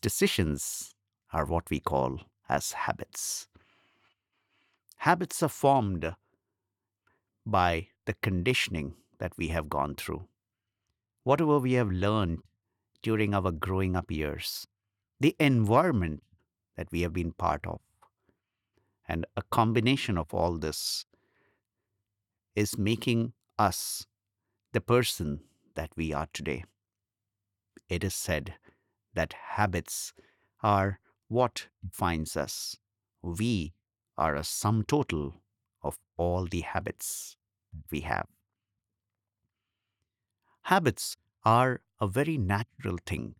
decisions are what we call as habits. Habits are formed by the conditioning that we have gone through, whatever we have learned during our growing up years, the environment that we have been part of, and a combination of all this is making us the person that we are today. It is said that habits are what defines us. We are a sum total of all the habits that we have. Habits are a very natural thing